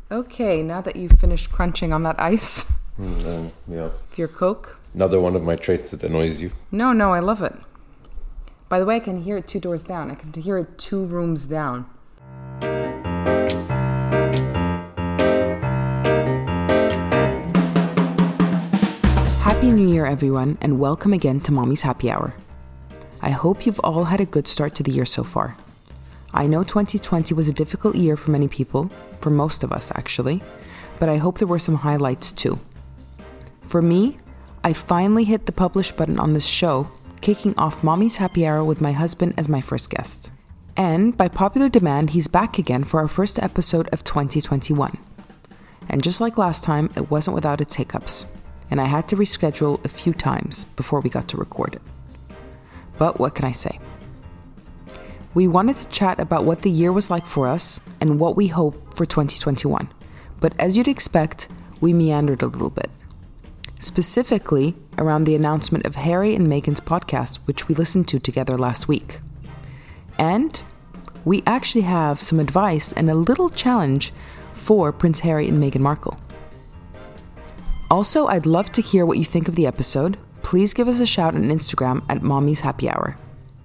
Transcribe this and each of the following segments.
Okay, now that you've finished crunching on that ice, Yeah. your Coke. Another one of my traits that annoys you. No, I love it. By the way, I can hear it 2 doors down. I can hear it 2 rooms down. Happy New Year, everyone, and welcome again to Mommy's Happy Hour. I hope you've all had a good start to the year so far. I know 2020 was a difficult year for many people, for most of us actually, but I hope there were some highlights too. For me, I finally hit the publish button on this show, kicking off Mommy's Happy Hour with my husband as my first guest. And by popular demand, he's back again for our first episode of 2021. And just like last time, it wasn't without its hiccups, and I had to reschedule a few times before we got to record it. But what can I say? We wanted to chat about what the year was like for us and what we hope for 2021. But as you'd expect, we meandered a little bit. Specifically around the announcement of Harry and Meghan's podcast, which we listened to together last week. And we actually have some advice and a little challenge for Prince Harry and Meghan Markle. Also, I'd love to hear what you think of the episode. Please give us a shout on Instagram at Mommy's Happy Hour.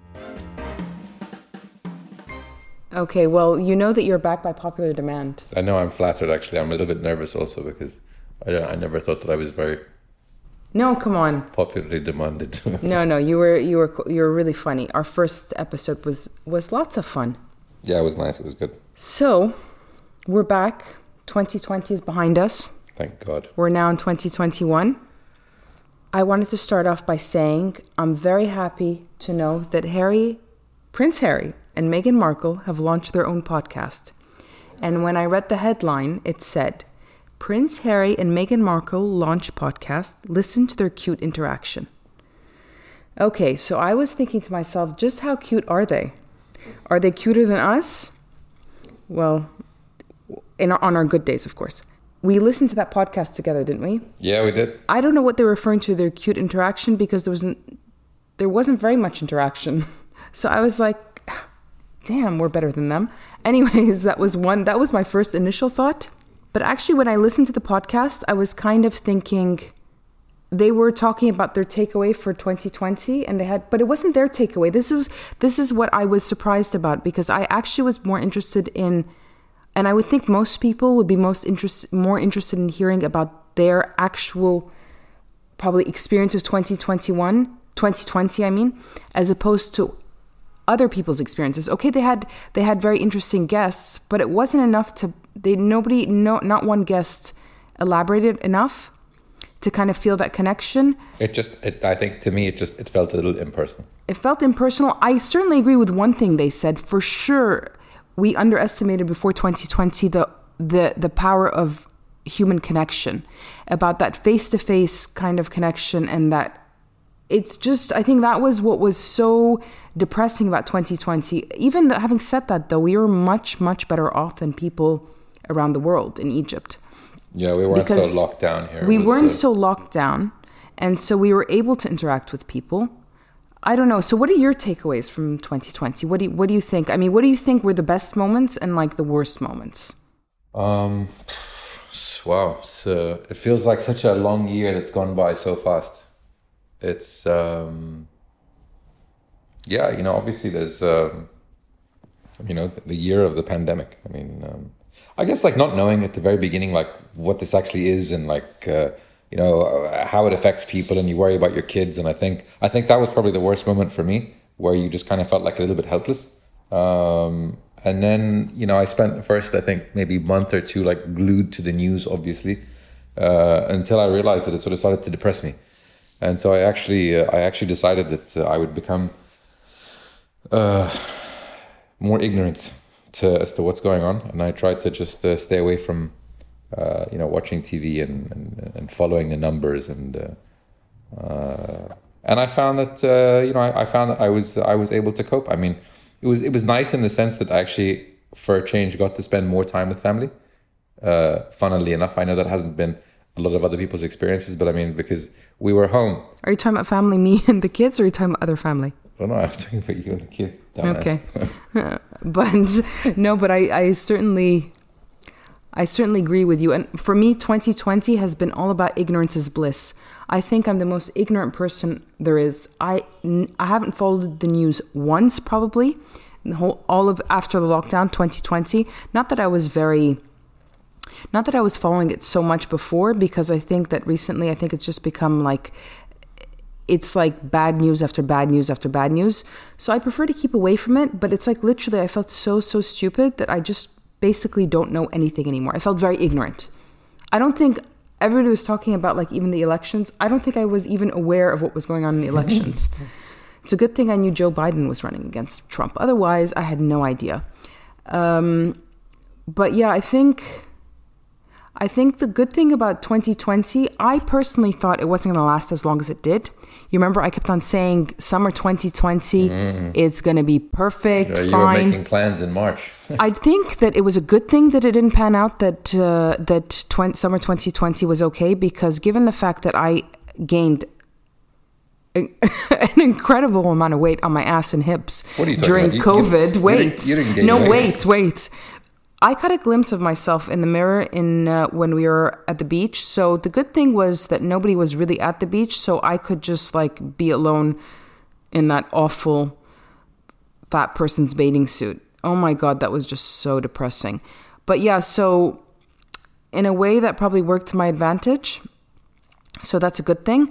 Okay, well, you know that you're back by popular demand. I know I'm flattered, actually. I'm a little bit nervous also because I never thought that I was very No, come on. popularly demanded. No, you were really funny. Our first episode was lots of fun. Yeah, it was nice. It was good. So, we're back. 2020 is behind us. Thank God. We're now in 2021. I wanted to start off by saying I'm very happy to know that Prince Harry and Meghan Markle have launched their own podcast. And when I read the headline, it said, Prince Harry and Meghan Markle launch podcast, listen to their cute interaction. Okay, so I was thinking to myself, just how cute are they? Are they cuter than us? Well, on our good days, of course. We listened to that podcast together, didn't we? Yeah, we did. I don't know what they're referring to, their cute interaction, because there wasn't very much interaction. So I was like, damn, we're better than them. Anyways, that was my first initial thought. But actually, when I listened to the podcast, I was kind of thinking they were talking about their takeaway for 2020, but it wasn't their takeaway. This is what I was surprised about, because I actually was more interested in, and I would think most people would be more interested in hearing about their actual probably experience of 2020, as opposed to other people's experiences. Okay, they had very interesting guests, but it wasn't enough not one guest elaborated enough to kind of feel that connection. I think to me, it felt a little impersonal. It felt impersonal. I certainly agree with one thing they said. For sure, we underestimated before 2020 the power of human connection, about that face-to-face kind of connection, and that it's just, I think that was what was so depressing about 2020. Even having said that, though, we were much, much better off than people around the world in Egypt. Yeah, we weren't so locked down here. We weren't so locked down, and so we were able to interact with people. I don't know. So what are your takeaways from 2020? What do you think? I mean, what do you think were the best moments and like the worst moments? Wow. So it feels like such a long year that's gone by so fast. It's, obviously there's, the year of the pandemic. I mean, I guess like not knowing at the very beginning, like what this actually is, and like, how it affects people, and you worry about your kids. And I think that was probably the worst moment for me, where you just kind of felt like a little bit helpless. And then, I spent the first, I think maybe month or two, like glued to the news, obviously, until I realized that it sort of started to depress me. And so I actually decided that I would become more ignorant as to what's going on, and I tried to just stay away from watching TV and following the numbers, and I found that I was able to cope. I mean, it was nice in the sense that I actually, for a change, got to spend more time with family. Funnily enough, I know that hasn't been a lot of other people's experiences, but I mean, because we were home. Are you talking about family, me and the kids, or are you talking about other family? Oh no, I'm talking about you and the kid. Okay. But I certainly, I certainly agree with you. And for me, 2020 has been all about ignorance is bliss. I think I'm the most ignorant person there is. I haven't followed the news once, probably, after the lockdown, 2020. Not that I was following it so much before, because I think that recently, I think it's just become like, it's like bad news after bad news after bad news. So I prefer to keep away from it. But it's like literally, I felt so stupid that I just basically don't know anything anymore. I felt very ignorant. I don't think everybody was talking about like even the elections. I don't think I was even aware of what was going on in the elections. It's a good thing I knew Joe Biden was running against Trump. Otherwise, I had no idea. But yeah, I think the good thing about 2020, I personally thought it wasn't going to last as long as it did. You remember I kept on saying summer 2020, it's going to be perfect, you fine. were making plans in March. I think that it was a good thing that it didn't pan out, that summer 2020 was okay, because given the fact that I gained an incredible amount of weight on my ass and hips during COVID. You didn't gain wait. I caught a glimpse of myself in the mirror when we were at the beach. So the good thing was that nobody was really at the beach, so I could just like be alone in that awful fat person's bathing suit. Oh my God, that was just so depressing. But yeah, so in a way that probably worked to my advantage. So that's a good thing.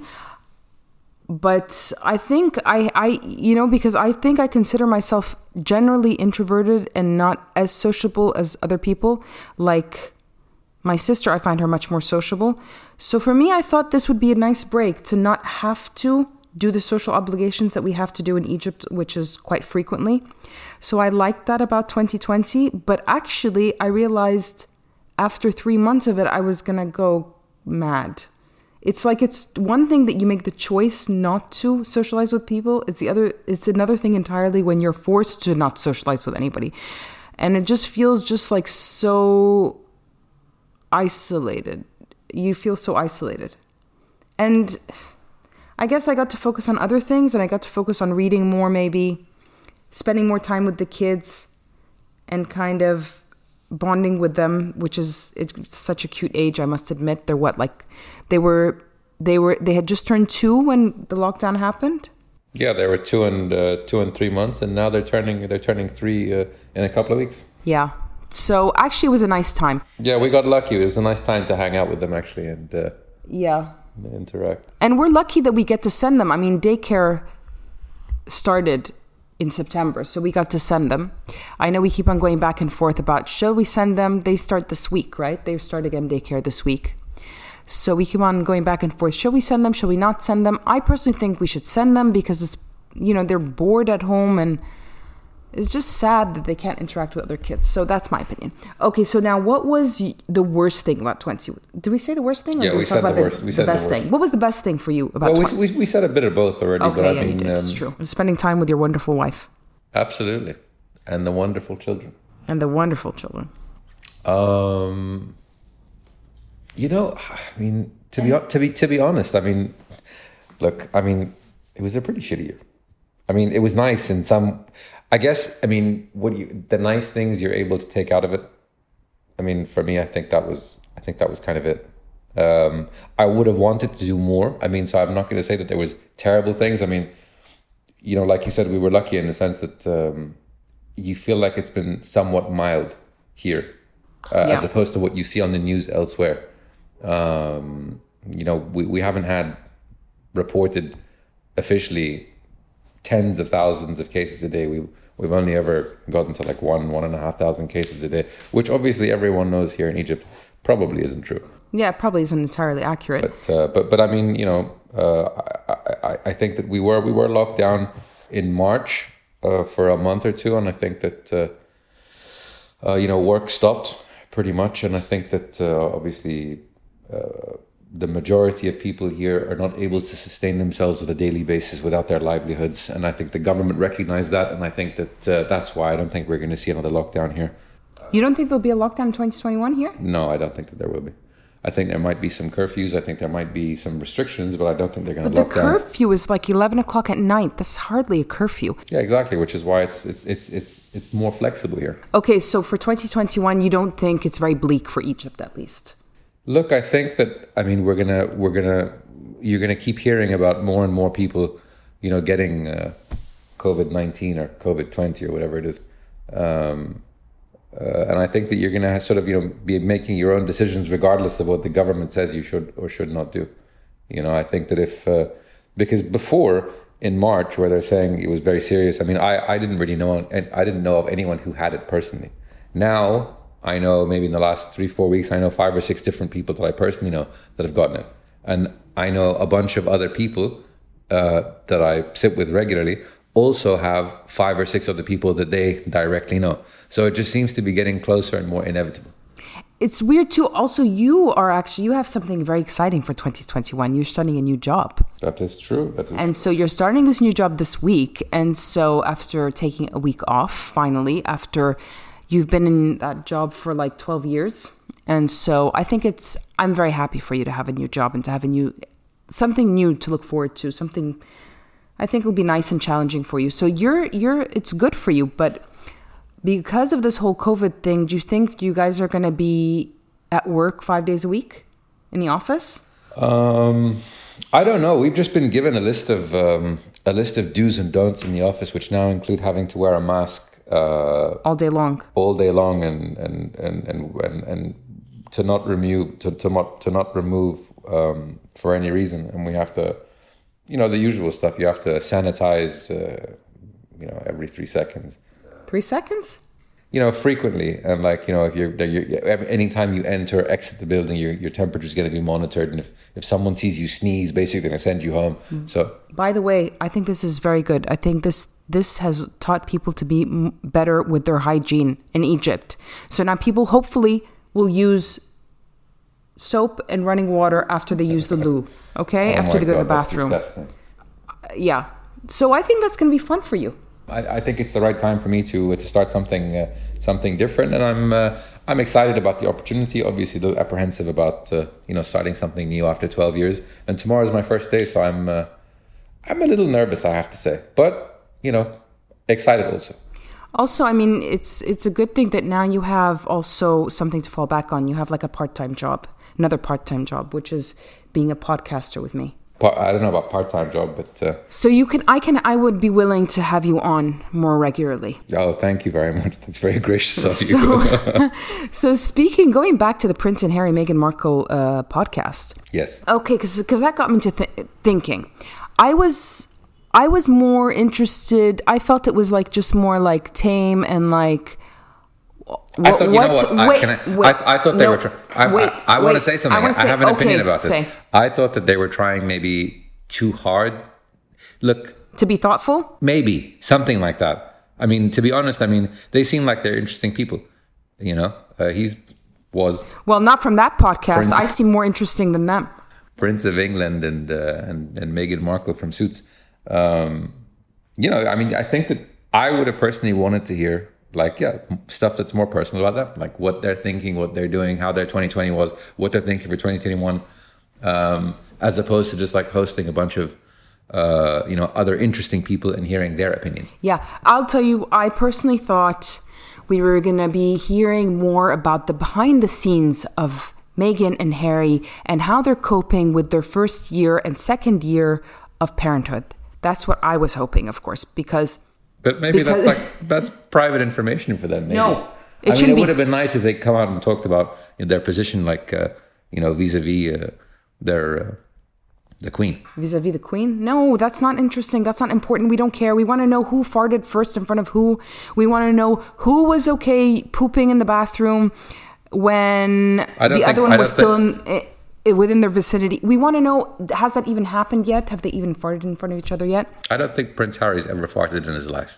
But I think because I think I consider myself generally introverted and not as sociable as other people. Like my sister, I find her much more sociable. So for me, I thought this would be a nice break to not have to do the social obligations that we have to do in Egypt, which is quite frequently. So I liked that about 2020. But actually, I realized after 3 months of it, I was going to go mad. It's like it's one thing that you make the choice not to socialize with people. It's another thing entirely when you're forced to not socialize with anybody. And it just feels just like so isolated. You feel so isolated. And I guess I got to focus on other things, and I got to focus on reading more, maybe spending more time with the kids and kind of bonding with them, which is it's such a cute age, I must admit. They're what, like they had just turned 2 when the lockdown happened. Yeah, they were 2 and 3 months, and now they're turning 3 in a couple of weeks. Yeah, so actually it was a nice time. Yeah, we got lucky. It was a nice time to hang out with them actually, and interact. And we're lucky that we get to send them. I mean, daycare started in September, so we got to send them. I know we keep on going back and forth about, shall we send them? They start this week, right? They start again daycare this week. So we keep on going back and forth. Shall we send them? Shall we not send them? I personally think we should send them because it's, they're bored at home and it's just sad that they can't interact with other kids. So that's my opinion. Okay, so now what was the worst thing about 20? Did we say the worst thing? Or we said the worst. The best thing. What was the best thing for you about 20? We said a bit of both already. Okay, but yeah, you did. It's true. Spending time with your wonderful wife. Absolutely. And the wonderful children. I mean, to be honest, I mean, look, I mean, it was a pretty shitty year. I mean, it was nice in some, I guess, I mean, the nice things you're able to take out of it. I mean, for me, I think that was kind of it. I would have wanted to do more. I mean, so I'm not going to say that there was terrible things. I mean, like you said, we were lucky in the sense that you feel like it's been somewhat mild here, as opposed to what you see on the news elsewhere. We haven't had reported officially tens of thousands of cases a day. We've only ever gotten to like 1,500 cases a day, which obviously everyone knows here in Egypt probably isn't true. Yeah, it probably isn't entirely accurate. But I mean, I think that we were locked down in March for a month or two, and I think that work stopped pretty much, and I think that obviously the majority of people here are not able to sustain themselves on a daily basis without their livelihoods, and I think the government recognized that, and I think that that's why I don't think we're going to see another lockdown here. You don't think there'll be a lockdown in 2021 here? No, I don't think that there will be. I think there might be some curfews. I think there might be some restrictions, but I don't think they're going to But lock the down. curfew is like 11 o'clock at night. That's hardly a curfew. Yeah, exactly. Which is why it's more flexible here. Okay, so for 2021, you don't think it's very bleak for Egypt, at least? Look, I think that, I mean, you're gonna keep hearing about more and more people, getting COVID-19 or COVID-20 or whatever it is. And I think that you're going to sort of, be making your own decisions regardless of what the government says you should or should not do. I think that because before in March, where they're saying it was very serious, I mean, I didn't really know, I didn't know of anyone who had it personally. Now, I know maybe in the last 3-4 weeks, I know 5 or 6 different people that I personally know that have gotten it. And I know a bunch of other people that I sit with regularly also have 5 or 6 other people that they directly know. So it just seems to be getting closer and more inevitable. It's weird too. Also, you have something very exciting for 2021. You're starting a new job. That is true. And so you're starting this new job this week. And so after taking a week off, finally, after you've been in that job for like 12 years. And so I think I'm very happy for you to have a new job and to have something new to look forward to, something I think will be nice and challenging for you. So it's good for you, but because of this whole COVID thing, do you think you guys are going to be at work 5 days a week in the office? I don't know. We've just been given a list of do's and don'ts in the office, which now include having to wear a mask all day long, and to not remove for any reason, and we have to, the usual stuff. You have to sanitize, every 3 seconds. 3 seconds? Frequently, and if you're anytime you enter or exit the building, your temperature is going to be monitored, and if someone sees you sneeze, basically they're going to send you home. So, by the way, I think this is very good. I think this has taught people to be better with their hygiene in Egypt. So now people hopefully will use soap and running water after they use the loo. Okay, after they go to the bathroom. Yeah. So I think that's going to be fun for you. I think it's the right time for me to start something different, and I'm excited about the opportunity. Obviously, a little apprehensive about starting something new after 12 years. And tomorrow is my first day, so I'm a little nervous, I have to say, but excited also. Also, I mean, it's a good thing that now you have also something to fall back on. You have like another part-time job, which is being a podcaster with me. I don't know about part-time job, but so I would be willing to have you on more regularly. Oh, thank you very much. That's very gracious of you. So going back to the Prince and Harry, Meghan Markle podcast. Yes. Okay, because that got me to thinking. I was more interested. I felt it was like just more like tame and like. I thought, I thought they were. I want to say something. I have an opinion about this. I thought that they were trying maybe too hard. Look, to be thoughtful. Maybe something like that. I mean, to be honest, they seem like they're interesting people. Well, not from that podcast. I seem more interesting than them. Prince of England and Meghan Markle from Suits. I think that I would have personally wanted to hear stuff that's more personal about them, like what they're thinking, what they're doing, how their 2020 was, what they're thinking for 2021, as opposed to just like hosting a bunch of other interesting people and hearing their opinions. Yeah, I'll tell you, I personally thought we were going to be hearing more about the behind the scenes of Meghan and Harry and how they're coping with their first year and second year of parenthood. That's what I was hoping, of course, because... But maybe that's private information for them. Maybe. No, it would have been nice if they come out and talked about their position, vis-a-vis the Queen. Vis-a-vis the Queen? No, that's not interesting. That's not important. We don't care. We want to know who farted first in front of who. We want to know who was okay pooping in the bathroom when the other one was still within their vicinity. We want to know, has that even happened yet? Have they even farted in front of each other yet? I don't think Prince Harry's ever farted in his life.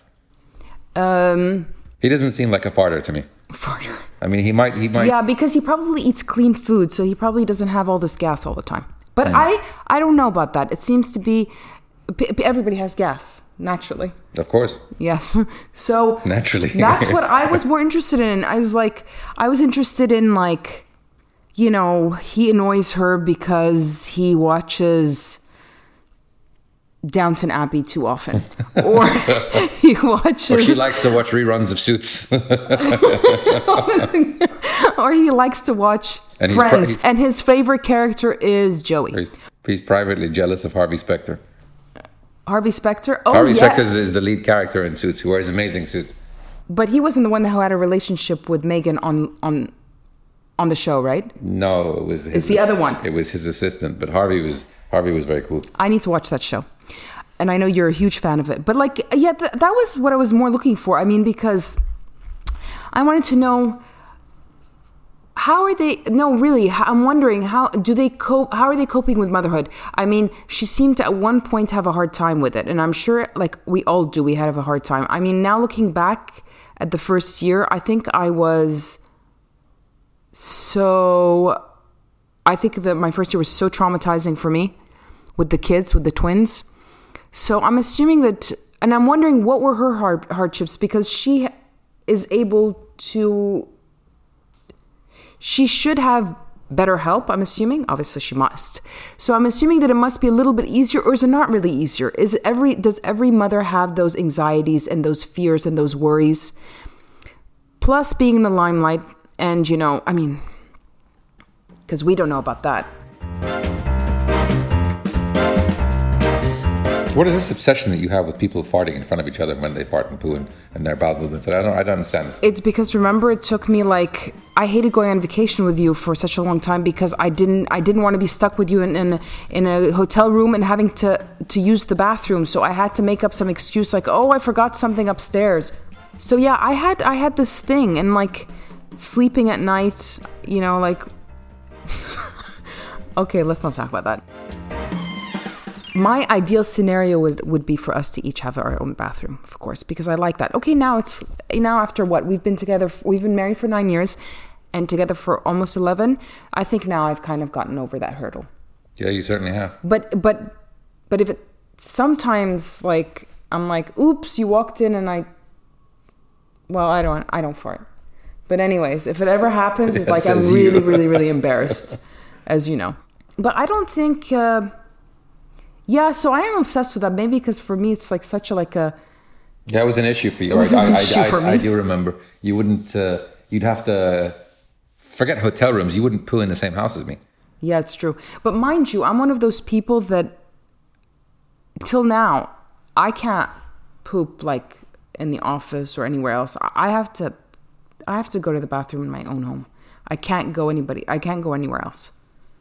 He doesn't seem like a farter to me. Farter. I mean, he might. Yeah, because he probably eats clean food, so he probably doesn't have all this gas all the time. But I don't know about that. It seems to be everybody has gas naturally. Of course. Yes. So naturally. That's what I was more interested in. I was interested in you know, he annoys her because he watches Downton Abbey too often. Or he watches... Or she likes to watch reruns of Suits. Or he likes to watch Friends. And his favorite character is Joey. He's privately jealous of Harvey Specter. Harvey Specter? Oh, Harvey yeah. Specter is the lead character in Suits, who wears amazing suits. But he wasn't the one who had a relationship with Megan on the show, right? No, it was... It's the other one. It was his assistant, but Harvey was very cool. I need to watch that show. And I know you're a huge fan of it. But like, yeah, that was what I was more looking for. I mean, because I wanted to know, how are they... No, really, I'm wondering, how do they cope? How are they coping with motherhood? I mean, she seemed to at one point have a hard time with it. And I'm sure, like, we all do, we had a hard time. I mean, now looking back at the first year, I think I was... I think that my first year was so traumatizing for me with the kids, with the twins. So I'm assuming that, and I'm wondering what were her hardships, because she is able to, she should have better help, I'm assuming. Obviously she must. So I'm assuming that it must be a little bit easier, or is it not really easier? Does every mother have those anxieties and those fears and those worries? Plus being in the limelight, and you know, I mean, because we don't know about that. What is this obsession that you have with people farting in front of each other when they fart and poo and their bowel movements? I don't understand this. It's because, remember, it took me like, I hated going on vacation with you for such a long time because I didn't want to be stuck with you in a hotel room and having to use the bathroom. So I had to make up some excuse like, oh, I forgot something upstairs. So yeah, I had this thing, and like sleeping at night, you know, like okay, let's not talk about that. My ideal scenario would be for us to each have our own bathroom, of course, because I like that. Okay, now after what? We've been married for 9 years and together for almost 11. I think now I've kind of gotten over that hurdle. Yeah, you certainly have. But if it sometimes, like, I'm like, oops, you walked in and I don't fart. But anyways, if it ever happens, it's like I'm really, really, really embarrassed, as you know. But I don't think... yeah, so I am obsessed with that. Maybe because for me, it's like such a Yeah, it was an issue for you. It was an issue for me. I do remember. You wouldn't... you'd have to... Forget hotel rooms. You wouldn't poo in the same house as me. Yeah, it's true. But mind you, I'm one of those people that... Till now, I can't poop like in the office or anywhere else. I have to go to the bathroom in my own home. I can't go anywhere else.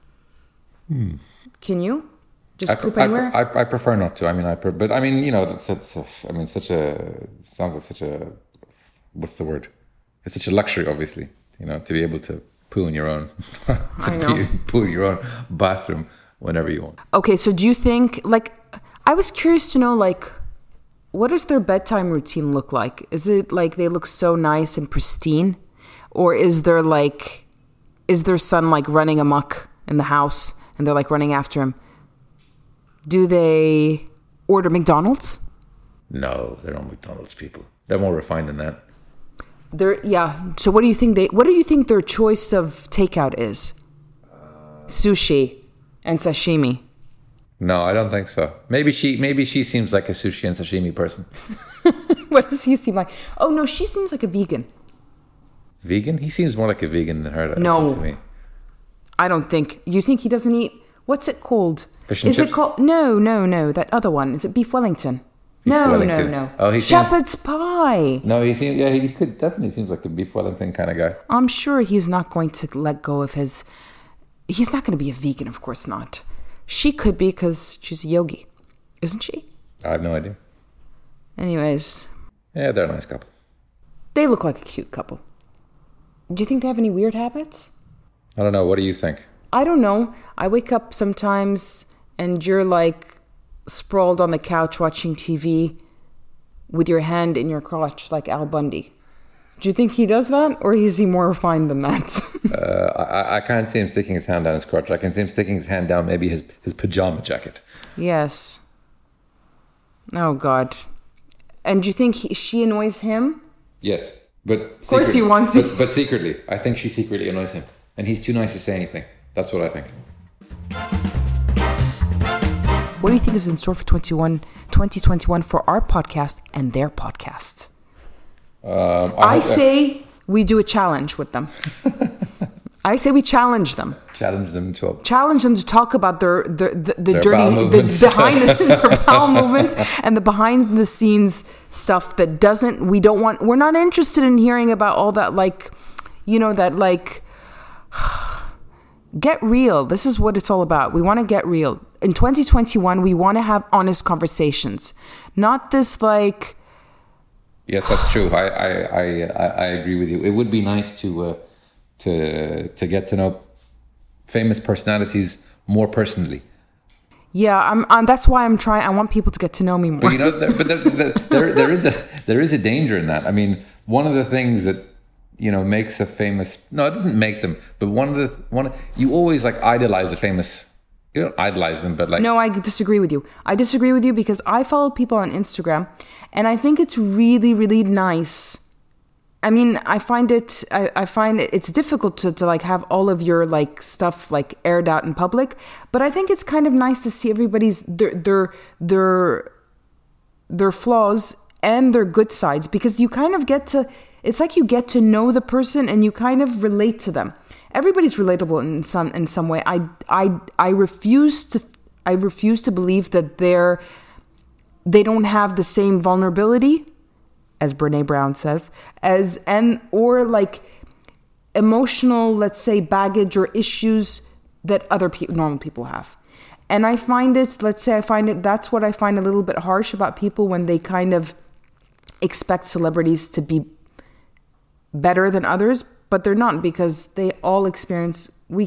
Can you? Just poop anywhere? I prefer not to. I mean, but I mean, you know, sounds like such a, what's the word? It's such a luxury, obviously, you know, to be able to poo in your own, poo in your own bathroom whenever you want. Okay, so do you think, like, I was curious to know, like, what does their bedtime routine look like? Is it like they look so nice and pristine? Or is their son like running amok in the house and they're like running after him? Do they order McDonald's? No, they're not McDonald's people. They're more refined than that. So what do you think their choice of takeout is? Sushi and sashimi. No, I don't think so. Maybe she seems like a sushi and sashimi person. What does he seem like? Oh no, she seems like a vegan. Vegan? He seems more like a vegan than her. No, to me. I don't think. You think he doesn't eat? What's it called? Fish and chips? It called? No. That other one. Is it beef Wellington? No. Oh, Shepherd's pie. No, he seems. Yeah, he definitely seems like a beef Wellington kind of guy. I'm sure he's not going to let go of his. He's not going to be a vegan, of course not. She could be because she's a yogi, isn't she? I have no idea. Anyways. Yeah, they're a nice couple. They look like a cute couple. Do you think they have any weird habits? I don't know. What do you think? I don't know. I wake up sometimes and you're like sprawled on the couch watching TV with your hand in your crotch like Al Bundy. Do you think he does that, or is he more refined than that? I can't see him sticking his hand down his crotch. I can see him sticking his hand down maybe his pajama jacket. Yes. Oh, God. And do you think she annoys him? Yes, but of course he wants but secretly. I think she secretly annoys him. and he's too nice to say anything. That's what I think. What do you think is in store for 2021 for our podcast and their podcast? I say we do a challenge with them. I say we challenge them. Challenge them to talk about their journey, behind their bowel movements and the behind the scenes stuff that we're not interested in hearing about all that, like, you know, that, like, get real. This is what it's all about. We want to get real. In 2021, we want to have honest conversations, not this, like... Yes, that's true. I agree with you. It would be nice to get to know famous personalities more personally. Yeah, that's why I'm trying. I want people to get to know me more. But you know, there is a danger in that. I mean, one of the things that, you know, makes a famous, no, it doesn't make them, but you always, like, idolize a famous. You don't idolize them, but, like... No, I disagree with you. I disagree with you because I follow people on Instagram, and I think it's really, really nice. I mean, I find it's difficult to like have all of your, like, stuff, like, aired out in public, but I think it's kind of nice to see everybody's their flaws and their good sides, because you kind of it's like you get to know the person and you kind of relate to them. Everybody's relatable in some way. I refuse to believe that they don't have the same vulnerability, as Brené Brown says, or like emotional, let's say, baggage or issues that other normal people have. And I find that's what I find a little bit harsh about people when they kind of expect celebrities to be better than others, but they're not, because we all experience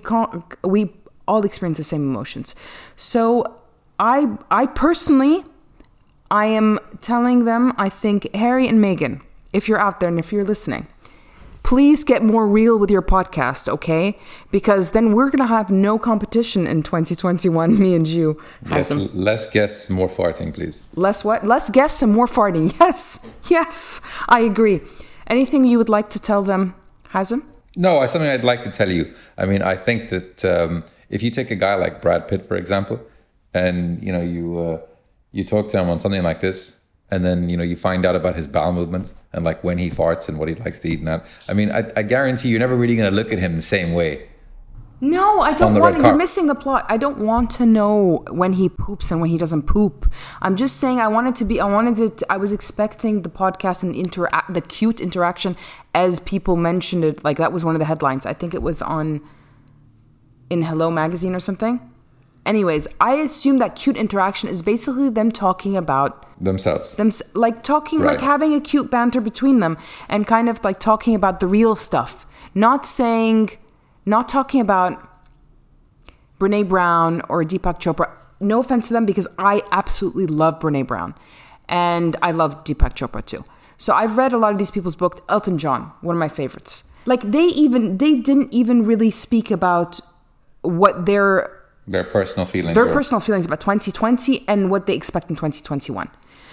the same emotions. So I personally, I am telling them, I think, Harry and Meghan, if you're out there and if you're listening, please get more real with your podcast, okay? Because then we're going to have no competition in 2021, me and you. Yes, less guests, more farting, please. Less what? Less guests and more farting. Yes, I agree. Anything you would like to tell them, Hazem? No, something I'd like to tell you. I mean, I think that if you take a guy like Brad Pitt, for example, and, you know, you talk to him on something like this, and then, you know, you find out about his bowel movements and, like, when he farts and what he likes to eat and that. I mean, I guarantee you're never really going to look at him the same way. No, I don't want to. You're missing the plot. I don't want to know when he poops and when he doesn't poop. I'm just saying I was expecting the podcast and the cute interaction as people mentioned it. Like, that was one of the headlines. I think it was in Hello Magazine or something. Anyways, I assume that cute interaction is basically them talking about themselves. Like having a cute banter between them and kind of like talking about the real stuff. Not talking about Brené Brown or Deepak Chopra. No offense to them, because I absolutely love Brené Brown. And I love Deepak Chopra too. So I've read a lot of these people's books. Elton John, one of my favorites. Like, they didn't even really speak about what their personal feelings. Their personal feelings about 2020 and what they expect in 2021.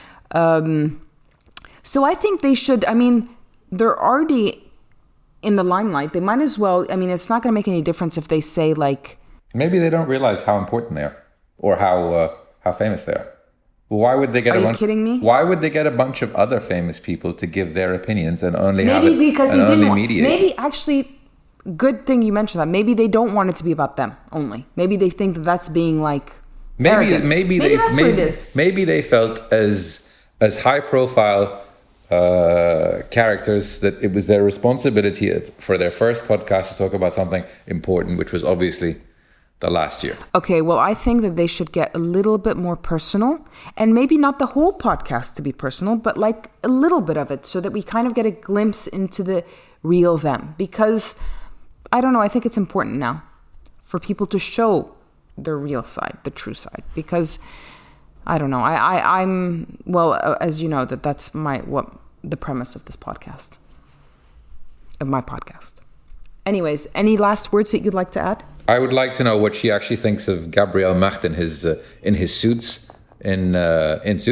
So I think they should, I mean, they're already in the limelight. They might as well, I mean, it's not going to make any difference if they say, like... Maybe they don't realize how important they are or how famous they are. Well, why would they get Are you kidding me? Why would they get a bunch of other famous people to give their opinions and only maybe have it because and they didn't only mediate? Maybe actually... Good thing you mentioned that. Maybe they don't want it to be about them only. Maybe they think that that's being, like, arrogant. Maybe that's what it is. Maybe they felt as high profile characters that it was their responsibility for their first podcast to talk about something important, which was obviously the last year. Okay, well, I think that they should get a little bit more personal, and maybe not the whole podcast to be personal, but like a little bit of it, so that we kind of get a glimpse into the real them. Because I don't know, I think it's important now for people to show their real side, the true side, because I don't know, I'm as you know, that's the premise of this podcast, of my podcast. Anyways, any last words that you'd like to add? I would like to know what she actually thinks of Gabriel Macht in his suits in Suits.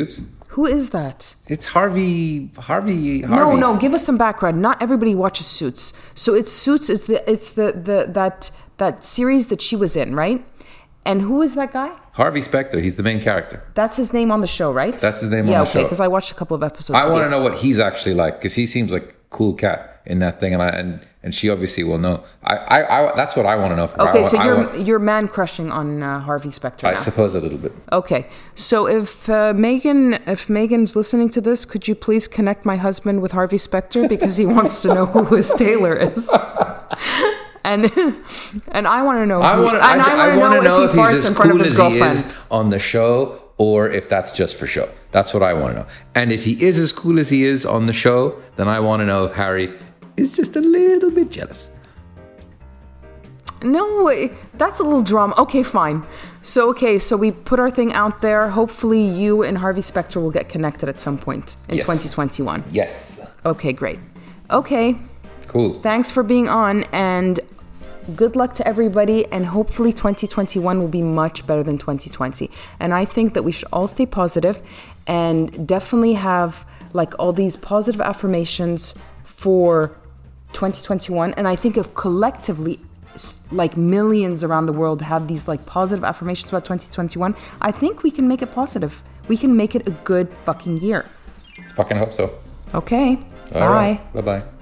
Who is that? It's Harvey. No, give us some background. Not everybody watches Suits. So it's Suits. It's that series that she was in, right? And who is that guy? Harvey Specter. He's the main character. That's his name on the show, right? That's his name on the show. Yeah, okay, because I watched a couple of episodes. I want to know what he's actually like, because he seems like a cool cat in that thing, and she obviously will know. I that's what I want to know. Okay, so you're man crushing on Harvey Specter now. I suppose a little bit. Okay, so if Megan's listening to this, could you please connect my husband with Harvey Specter, because he wants to know who his tailor is. And I want to know. I want to know if he farts in front of his girlfriend on the show, or if that's just for show. That's what I want to know. And if he is as cool as he is on the show, then I want to know if Harry is just a little bit jealous. No, that's a little drama. Okay, fine. So we put our thing out there. Hopefully you and Harvey Specter will get connected at some point in 2021. Yes. Okay, great. Okay. Cool. Thanks for being on, and good luck to everybody, and hopefully 2021 will be much better than 2020. And I think that we should all stay positive and definitely have like all these positive affirmations for 2021. And I think if collectively like millions around the world have these like positive affirmations about 2021, I think we can make it positive. We can make it a good fucking year. Let's fucking hope so. Okay. All right. Bye-bye.